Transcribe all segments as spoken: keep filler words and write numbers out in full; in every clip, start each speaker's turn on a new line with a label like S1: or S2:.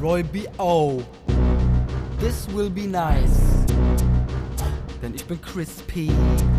S1: Roy B O. This will be nice. Denn ich bin crispy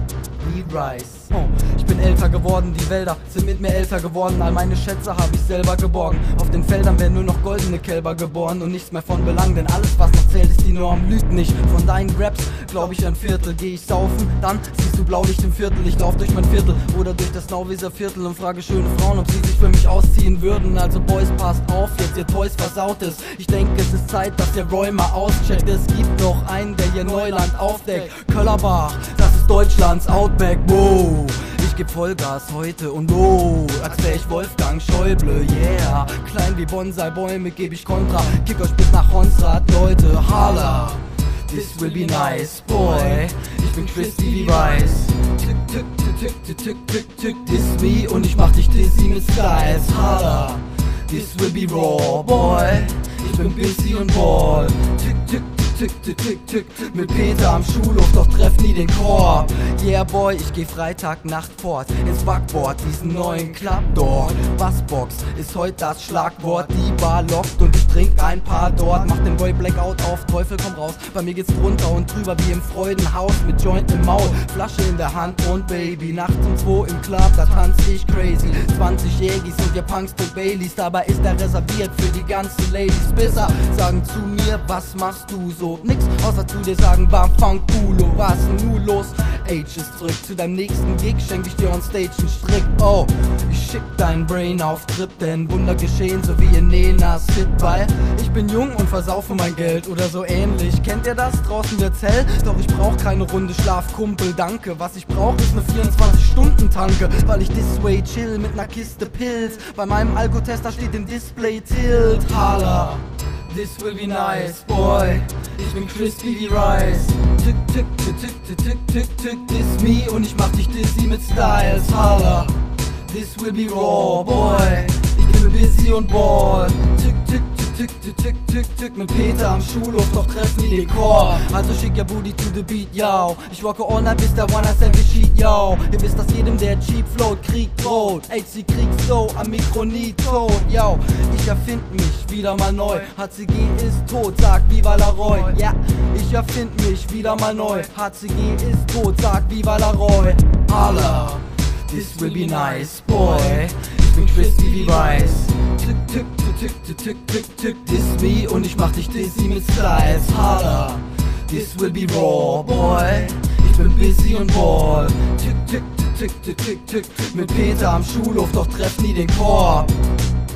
S1: wie Rice. Oh, ich bin älter geworden, die Wälder sind mit mir älter geworden. All meine Schätze hab ich selber geborgen. Auf den Feldern werden nur noch goldene Kälber geboren und nichts mehr von Belang, denn alles was noch zählt ist die Norm. Lügt nicht von deinen Raps, glaub ich ein Viertel. Geh ich saufen, dann siehst du Blaulicht im Viertel. Ich lauf durch mein Viertel oder durch das Nauwieser Viertel und frage schöne Frauen, ob sie sich für mich ausziehen würden. Also Boys, passt auf, jetzt ihr Toys versaut ist. Ich denke, es ist Zeit, dass der Roy mal auscheckt. Es gibt noch einen, der hier Neuland aufdeckt. Köllerbach, das ist Deutschlands Outback, wow. Ich geb Vollgas heute und oh, als wär ich Wolfgang Schäuble, yeah. Klein wie Bonsai-Bäume geb ich Kontra. Kick euch bis nach Honsrad, Leute, holla. This will be nice, boy. Ich bin crispy wie Rice. Tick, tick, tick, tick, tick, tick, tick, diss me und ich mach dich dizzy mit Styles, holla. This will be raw, boy. Ich bin busy und ball. Tick, tick, tick, tick, tick, tick, mit Peter am Schulhof, doch treff nie den Korb. Yeah boy, ich geh Freitagnacht fort ins Backboard, diesen neuen Club dort. Bassbox ist heute das Schlagwort, die Bar lockt und ich trink ein paar dort. Mach den Boy Blackout auf, Teufel komm raus, bei mir geht's drunter und drüber wie im Freudenhaus. Mit Joint im Maul, Flasche in der Hand und Baby, nachts um zwei im Club, da tanz ich crazy. zwanzig Jägis und wir Punks und Baileys, dabei ist er reserviert für die ganzen Ladies. Bisser sagen zu mir, was machst du so? Nix, außer zu dir sagen, bam, funk, culo, was denn nun los? Age ist zurück, zu deinem nächsten Gig schenk ich dir on stage einen Strick, oh. Ich schick dein Brain auf Trip, denn Wunder geschehen, so wie in Nenas Hit, weil ich bin jung und versaufe mein Geld oder so ähnlich. Kennt ihr das? Draußen wird's hell, doch ich brauch keine Runde Schlaf, Kumpel, danke. Was ich brauch ist ne vierundzwanzig-Stunden-Tanke, weil ich this way chill mit ner Kiste Pilz. Bei meinem Alkotester steht im Display Tilt, holla. This will be nice, boy. Ich bin crispy wie Rice. Tick, tick, tick, tick, tick, tick, tick, diss me und ich mach dich dizzy mit Styles, holla. This will be raw, boy. Ich bin busy und ball. Tick, tick, tick, tick, tick, tick, tick, mit Peter am Schulhof, doch treff nie den Chor. Also schick ja Booty to the beat, yo. Ich rocke all night, bis der One-Night-Stand geschieht, yo. Ihr wisst, dass jedem, der cheap float, Krieg droht. H C Krieg so, am Mikro nie tot, yo. Ich erfind mich wieder mal neu. H C G ist tot, sagt Viva la Roy. Ja, ich erfind mich wieder mal neu. H C G ist tot, sagt Viva la Roy. Holla, this will be nice, boy. Ich bin crispy wie Rice. Tick, tick, tick, tick, tick, tick, tick, diss me und ich mach dich dizzy mit Styles, holla. This will be raw, boy. Ich bin busy und ball. Tick, tick, tick, tick, tick, tick, tick, mit Peter am Schulhof, doch treff nie den Korb.